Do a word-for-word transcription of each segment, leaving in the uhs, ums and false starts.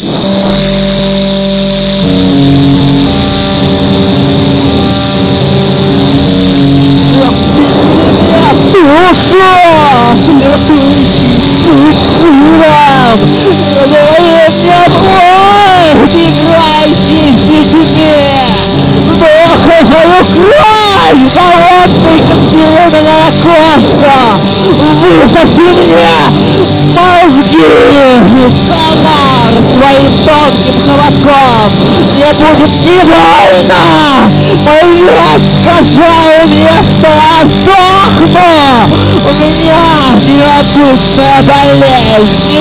Высоси мне мозги, комар, своим тонким холодком. Мне будет невольно. Мой сказал мне, что я сохну. У меня необычная болезнь.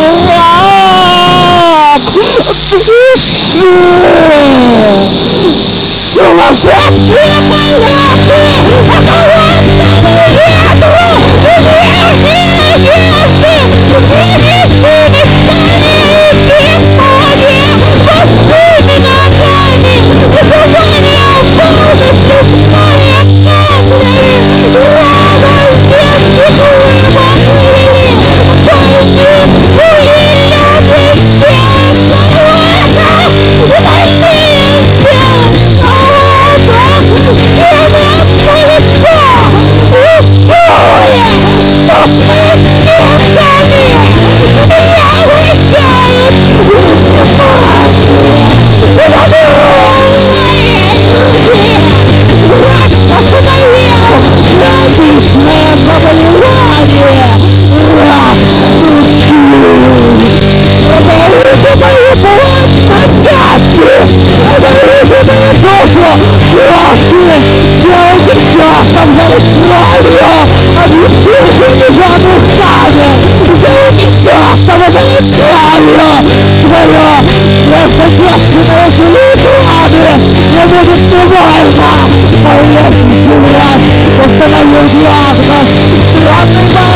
Рак души. Сумасшедшие полеты. Это вот установил диагноз. Странный